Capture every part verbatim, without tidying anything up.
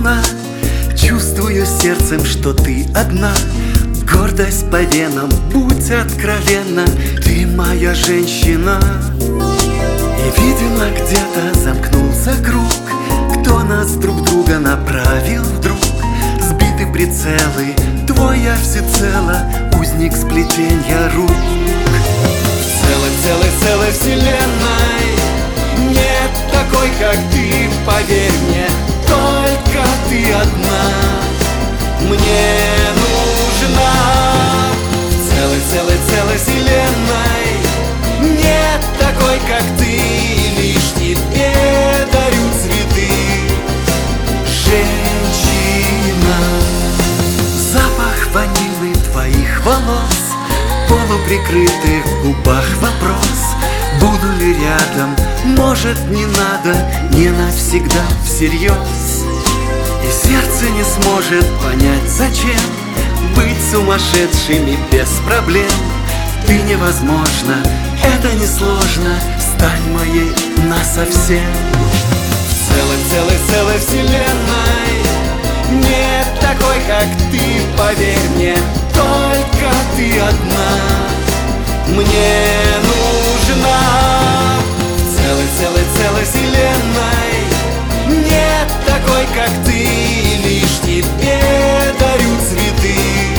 луна. Чувствую сердцем, что ты одна. Гордость по венам, будь откровенна. Ты моя женщина. И, видимо, где-то замкнулся круг. Кто нас друг друга направил вдруг? Сбиты прицелы, твой я всецело узник сплетенья рук. В целой, целой, целой вселенной нет такой, как ты, поверь мне. Только ты одна мне нужна. В целой, целой, целой вселенной нет такой, как ты. Лишь тебе дарю цветы, женщина. Запах ванильный твоих волос, полуприкрытых губах вопрос: буду ли рядом, может, не надо, не навсегда, всерьез. И сердце не сможет понять, зачем быть сумасшедшими без проблем. Ты невозможно, это несложно, стань моей насовсем. В целой, целой, целой вселенной нет такой, как ты, поверь мне. Только ты одна мне нужна. В целой, целой, целой вселенной нет такой, как ты. Лишь тебе дарю цветы,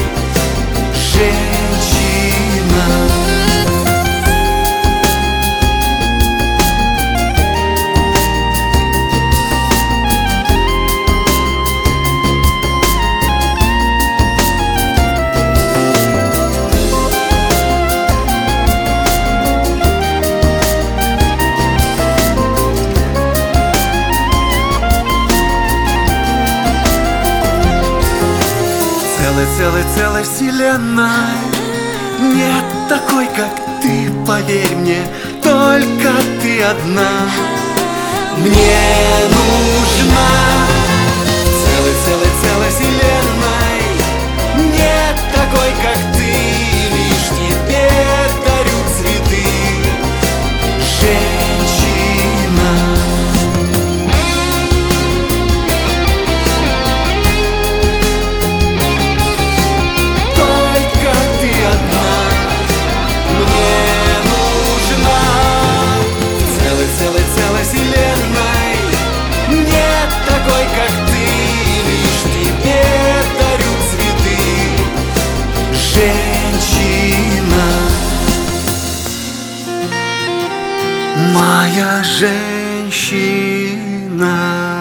женщина. Целой, целой, целой вселенной нет такой, как ты, поверь мне. Только ты одна мне нужна. Целой, целой, целой вселенной нет такой, как ты. Лишь тебе дарю цветы, женщина. Женщина, моя женщина.